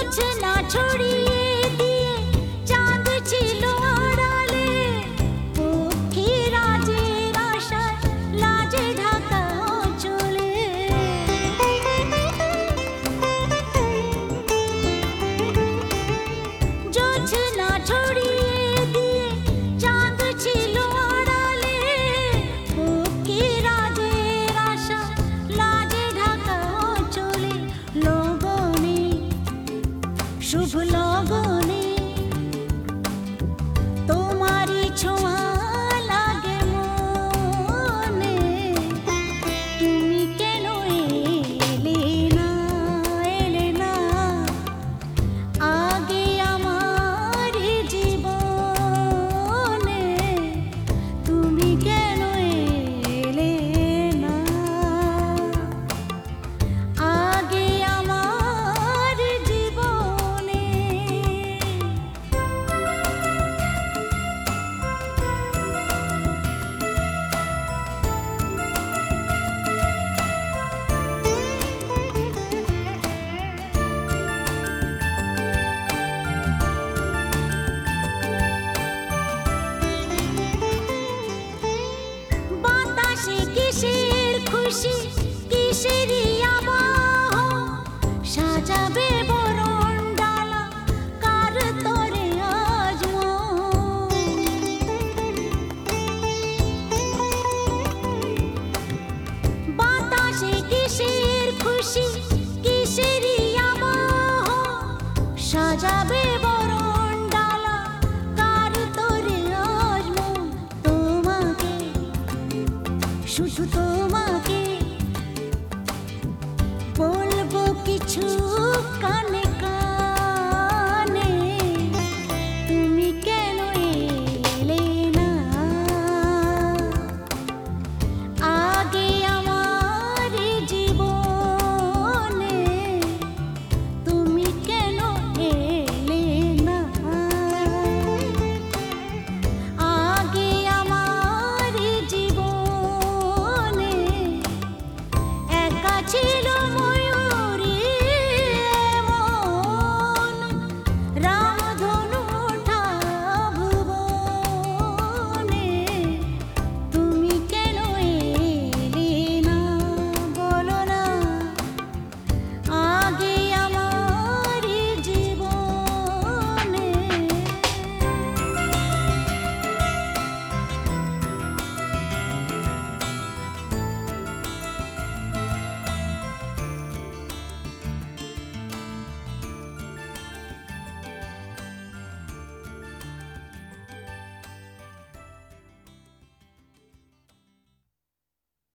জোছনা ছড়িয়ে দিয়ে চাঁদ ছিল আড়ালে, পক্ষী রাজের আশায় লাজে ঢাকা চলে। জোছনা ছড়িয়ে দিয়ে চাঁদ ছিল আড়ালে, পক্ষী রাজের আশায় লাজে ঢাকা চলে। লগনে শুভ লগনে তোমারই ছোঁয়া লাগে মনে, তুমি কেন এলে না, এলে না আগে আমার জীবনে, তুমি কেন এলে না আগে আমার জীবনে। বাতাসে কিসের খুশি, কিসেরই আবহ, সাজাবে বরণ ডালা কার তরে আজ মন। বাতাসে কিসের খুশি, কিসেরই আবহ, সাজাবে বরণ ডালা কার তরে আজ মন। তোমাকে শুধু তো